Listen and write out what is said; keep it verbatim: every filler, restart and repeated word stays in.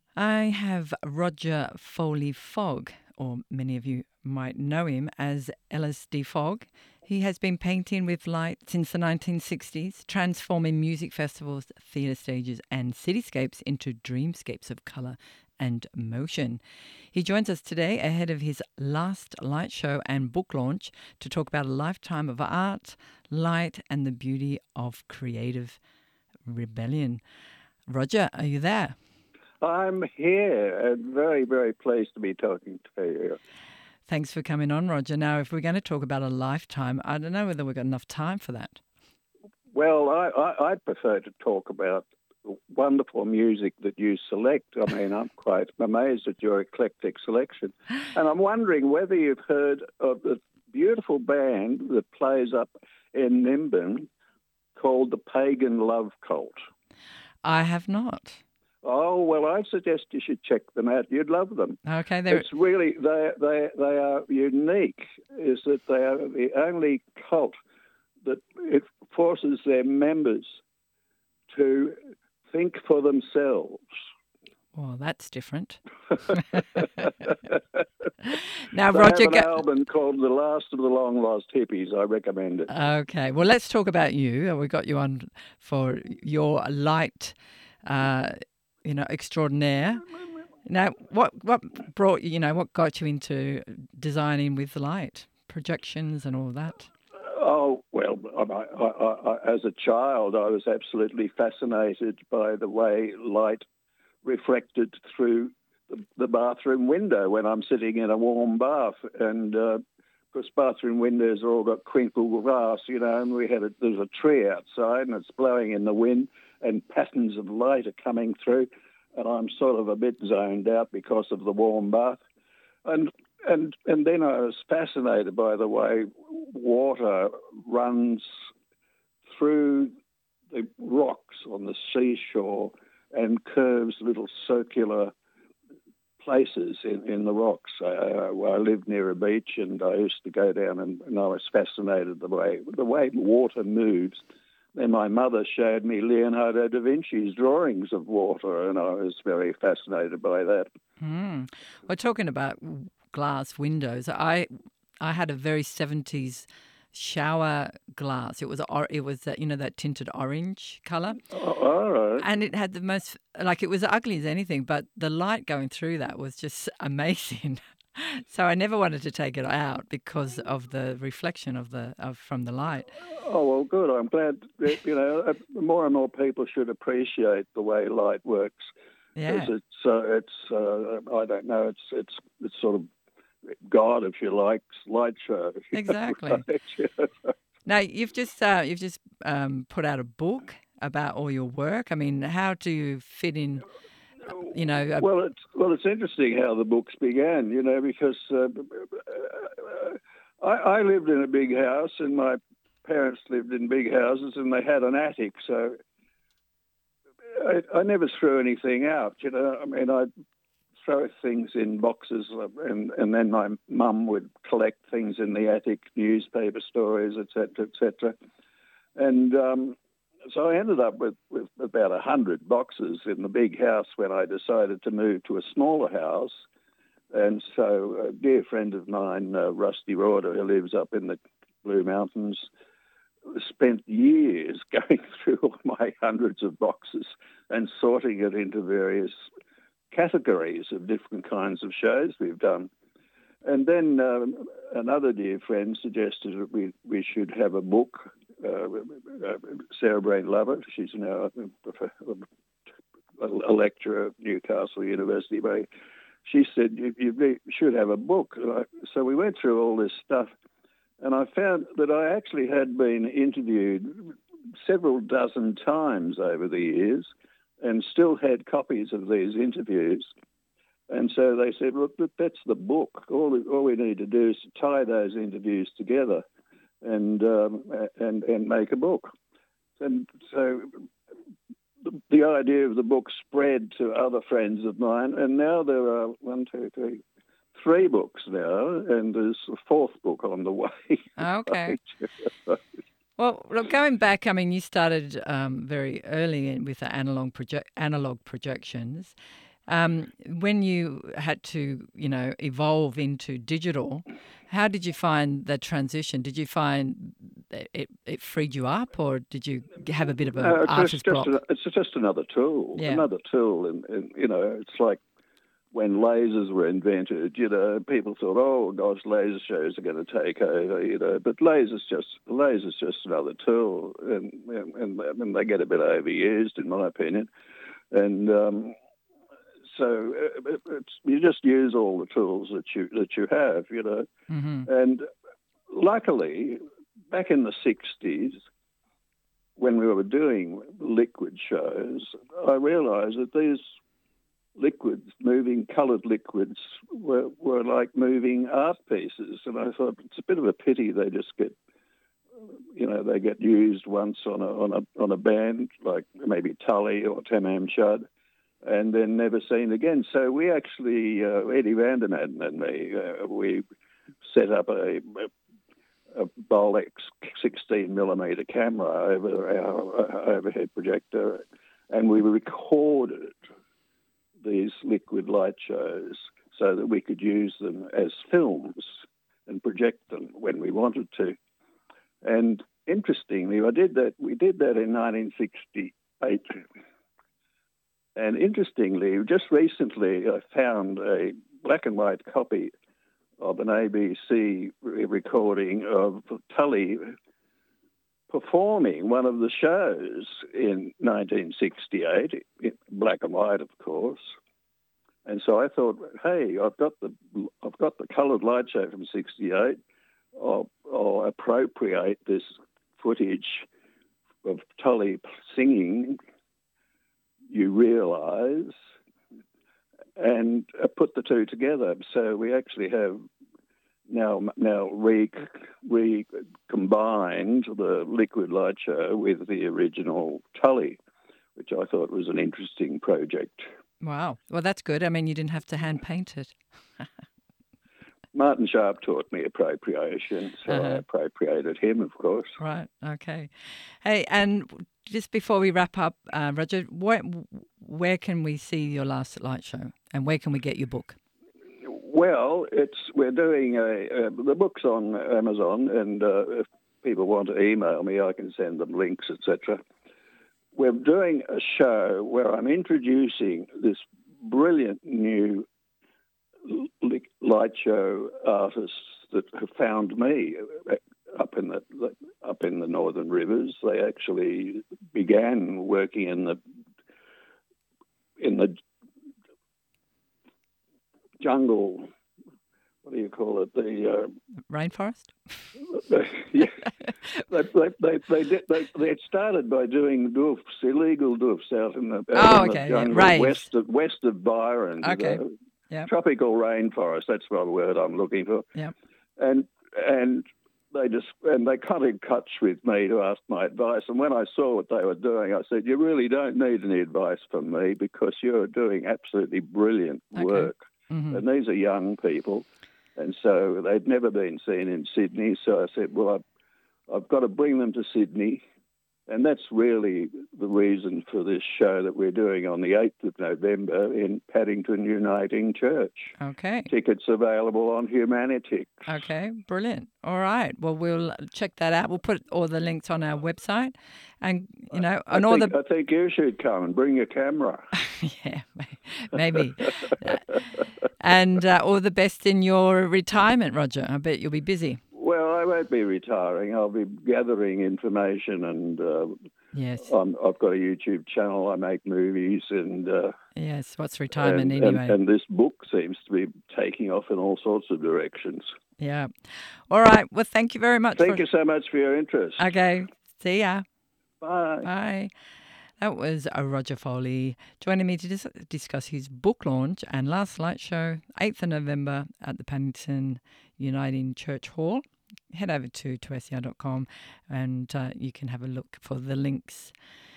I have Roger Foley Fogg, or many of you might know him as L S D Fogg. He has been painting with light since the nineteen sixties, transforming music festivals, theatre stages, and cityscapes into dreamscapes of colour and motion. He joins us today ahead of his last light show and book launch to talk about a lifetime of art, light, and the beauty of creative rebellion. Roger, are you there? I'm here and very, very pleased to be talking to you. Thanks for coming on, Roger. Now, if we're going to talk about a lifetime, I don't know whether we've got enough time for that. Well, I, I, I'd prefer to talk about wonderful music that you select. I mean, I'm quite amazed at your eclectic selection. And I'm wondering whether you've heard of the beautiful band that plays up in Nimbin called the Pagan Love Cult. I have not. Oh, well, I suggest you should check them out. You'd love them. Okay, they're... It's really, they, they, they are unique, is that they are the only cult that it forces their members to think for themselves. Well, that's different. Now, they Roger, have an go... album called The Last of the Long Lost Hippies. I recommend it. Okay, well, let's talk about you. We got you on for your light... Uh, you know, extraordinaire. Now, what what brought you, you know, what got you into designing with light, projections and all that? Oh, well, I, I, I, as a child, I was absolutely fascinated by the way light reflected through the, the bathroom window when I'm sitting in a warm bath. And, uh, of course, bathroom windows are all got crinkled glass, you know, and we had a, there's a tree outside and it's blowing in the wind, and patterns of light are coming through, and I'm sort of a bit zoned out because of the warm bath. And and and then I was fascinated by the way water runs through the rocks on the seashore and curves little circular places in, in the rocks. Uh, I lived near a beach, and I used to go down, and, and I was fascinated the way the way water moves. Then my mother showed me Leonardo da Vinci's drawings of water, and I was very fascinated by that. Mm. We're talking about glass windows. I I had a very seventies shower glass. It was or, it was that, you know, that tinted orange colour. Oh, all right. And it had the most, like, it was ugly as anything, but the light going through that was just amazing. So I never wanted to take it out because of the reflection of the of from the light. Oh, well, good. I'm glad that, you know, more and more people should appreciate the way light works. Yeah. Because it's, uh, it's uh, I don't know, it's, it's, it's sort of God, if you like, light show. Exactly. Now, you've just uh, you've just um, put out a book about all your work. I mean, how do you fit in? You know, a... well, it's well, it's interesting how the books began. You know, because uh, I, I lived in a big house, and my parents lived in big houses, and they had an attic. So I, I never threw anything out. You know, I mean, I'd throw things in boxes, and, and then my mum would collect things in the attic, newspaper stories, et cetera, et cetera. And um, so I ended up with, with about a hundred boxes in the big house when I decided to move to a smaller house. And so a dear friend of mine, uh, Rusty Rorder, who lives up in the Blue Mountains, spent years going through all my hundreds of boxes and sorting it into various categories of different kinds of shows we've done. And then um, another dear friend suggested that we, we should have a book. Uh, Sarah Brain Lovett, she's now a, a lecturer at Newcastle University. But she said, you, you should have a book. So we went through all this stuff, and I found that I actually had been interviewed several dozen times over the years and still had copies of these interviews. And so they said, look, that's the book. All, all we need to do is to tie those interviews together and um, and and make a book. And so the, the idea of the book spread to other friends of mine, and now there are one, two, three, three books now, and there's a fourth book on the way. Okay. Well, look, going back, I mean, you started um, very early in, with the analog project, analog projections. Um, when you had to, you know, evolve into digital, how did you find the transition? Did you find that it, it freed you up, or did you have a bit of an No, it's just, artist just block? a, it's just another tool. Yeah. Another tool, and, and you know, it's like when lasers were invented. You know, people thought, "Oh gosh, laser shows are going to take over." You know, but lasers just lasers just another tool, and and, and they get a bit overused, in my opinion. And um, so it, it's, you just use all the tools that you that you have. You know, Mm-hmm. and luckily, back in the sixties, when we were doing liquid shows, I realised that these liquids, moving coloured liquids, were, were like moving art pieces. And I thought it's a bit of a pity they just get, you know, they get used once on a on a on a band like maybe Tully or Tamam Shud, and then never seen again. So we actually, uh, Eddie Vandermaden and me, uh, we set up a, a Bolex sixteen millimeter camera over our overhead projector, and we recorded these liquid light shows so that we could use them as films and project them when we wanted to. And interestingly, I did that. We did that in nineteen sixty-eight. And interestingly, just recently, I found a black and white copy of an A B C recording of Tully performing one of the shows in nineteen sixty-eight, in black and white, of course. And so I thought, hey, I've got the I've got the coloured light show from sixty-eight. I'll, I'll appropriate this footage of Tully singing, You Realise, and uh, put the two together. So we actually have now now re, re combined the liquid light show with the original Tully, which I thought was an interesting project. Wow. Well, that's good. I mean, you didn't have to hand paint it. Martin Sharp taught me appropriation, so Uh-huh. I appropriated him, of course. Right. Okay. Hey, and just before we wrap up, uh, Roger, where, where can we see your last light show, and where can we get your book? Well, it's we're doing a uh, the book's on Amazon, and uh, if people want to email me, I can send them links, et cetera. We're doing a show where I'm introducing this brilliant new light show artists that have found me up in the up in the Northern Rivers. They actually began working in the in the jungle. What do you call it? The uh, rainforest. yeah, they they they they, did, they they started by doing doofs, illegal doofs out in the, out Oh, in okay, the yeah, jungle raves. west of west of Byron. Okay. You know, Yeah. tropical rainforest. That's the word I'm looking for. Yeah. And and they just and they got in touch with me to ask my advice. And when I saw what they were doing, I said, "You really don't need any advice from me because you're doing absolutely brilliant Okay. work." Mm-hmm. And these are young people, and so they'd never been seen in Sydney. So I said, "Well, I've, I've got to bring them to Sydney." And that's really the reason for this show that we're doing on the eighth of November in Paddington Uniting Church. Okay. Tickets available on Humanitix. Okay, brilliant. All right. Well, we'll check that out. We'll put all the links on our website, and you know, I and all think, the I think you should come and bring your camera. yeah, maybe. And uh, all the best in your retirement, Roger. I bet you'll be busy. Well, I won't be retiring. I'll be gathering information, and uh, Yes. I'm, I've got a YouTube channel. I make movies, and uh, Yes. What's retirement and, anyway? and, and this book seems to be taking off in all sorts of directions. Yeah. All right. Well, thank you very much. Thank for... you so much for your interest. Okay. See ya. Bye. Bye. That was uh, Roger Foley joining me to dis- discuss his book launch and last light show, eighth of November at the Paddington Uniting Church Hall. Head over to two S E R dot com and uh, you can have a look for the links.